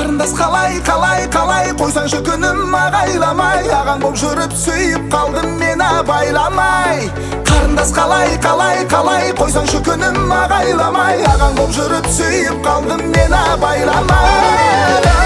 Қарындас қалай қойсаңшы күнім ағайламай, ағаң боп жүріп сүйіп қалдым мені байламай. Қарындас қалай қойсаңшы күнім ағайламай, ағаң боп жүріп сүйіп қалдым мені байламай.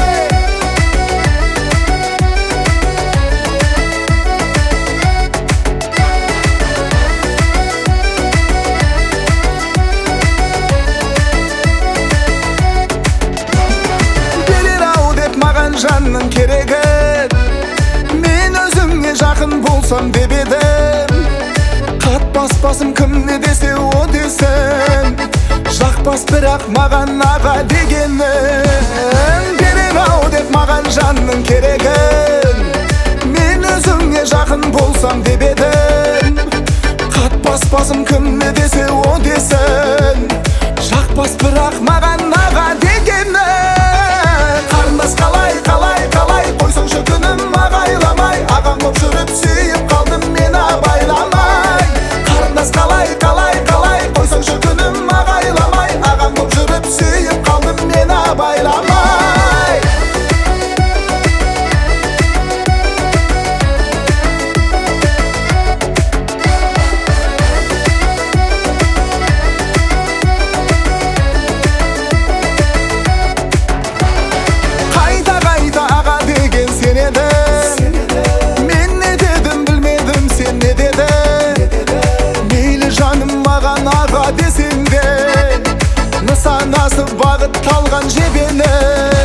Жанның керегі, мен өзіңе жақын болсам деп едім. Қатпаспасым кімне десе о десін, жақпас бірақ маған аға дегенін. Берем ау деп маған жанның керегін, мен өзіңе жақын болсам деп едім. Қатпаспасым кімне десе о десін, жақпас бірақ маған аға дегенін. Қарындас қалай қойсаңшы күнім ағайламай, ағаң боп жүріп сүйіп қалдым мені байламай. Қарындас қалай қойсаңшы күнім ағайламай, ағаң боп жүріп сүйіп қалдым мені байламай. Мен не дедім білмедім, сен не дедің. Мейлі жаным маған аға десең де, нысанасы бағытталған жебені.